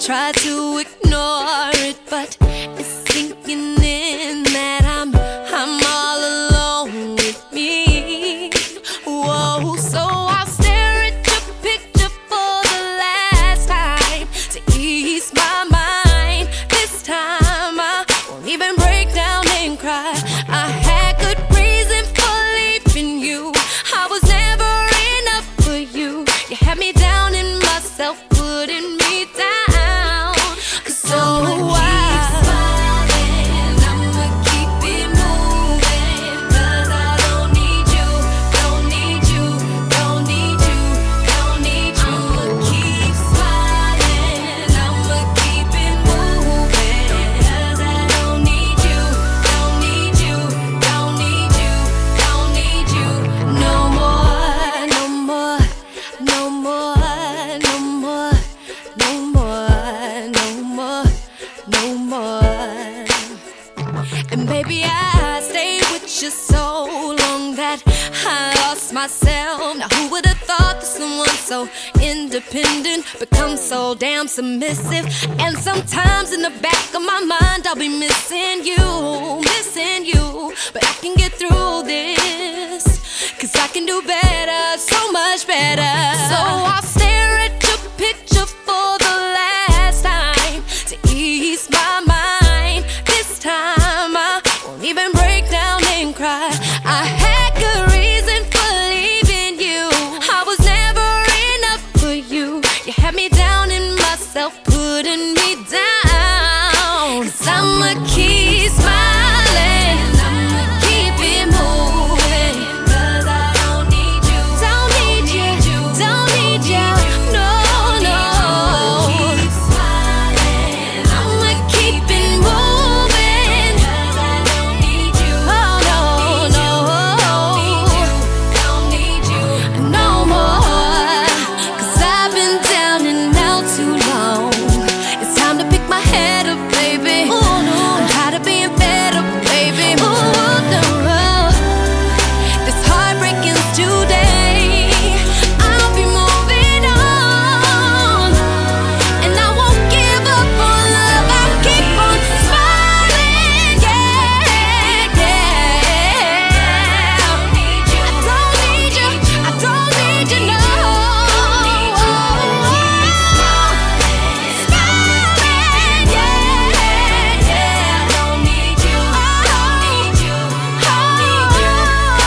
try to ignore it, but it's sinking in that I'm all alone with me. Whoa, so I'll stare at your picture for the last time to ease my mind. This time I won't even break down and cry. I had good reason for leaving you. I was never enough for you. You had me down in myself, putting me down. Cause so and baby, I stayed with you so long that I lost myself. Now who would have thought that someone so independent becomes so damn submissive? And sometimes in the back of my mind I'll be missing you. But I can get through this, cause I can do better, so much better. So I'll stare at your picture for the last time to ease my mind. This time I won't even break down and cry. I had good reason for leaving you. I was never enough for you. You had me down in myself, putting me down. Cause I'ma keep smiling, I'ma keep it moving. Cause I don't need you, don't need you, don't need you. No, no. I'ma keep smiling, I'ma keep it moving. Cause I don't need you, oh no, no. Don't need you no more. Cause I've been down and out too long. It's time to pick my head up, baby. I'm tired of being fed up, baby. This heartbreak ends today. I'll be moving on, and I won't give up on love. I'll keep on smiling, yeah, yeah. I don't need you, I don't need you, no. Smiling, yeah, yeah. I don't need you, don't need you, don't need you.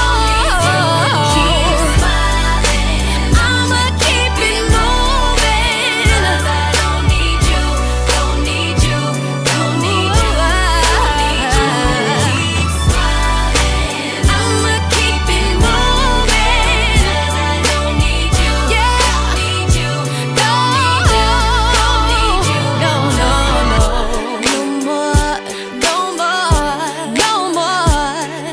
Keep smiling, I'ma keep it moving. Cause I don't need you, don't need you, don't need you, don't need you. Keep smiling, I'ma keep it moving. Cause I don't need you, yeah, don't need you, don't need you, no, no, no, no more, no more, no more,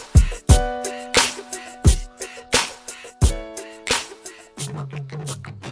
no more.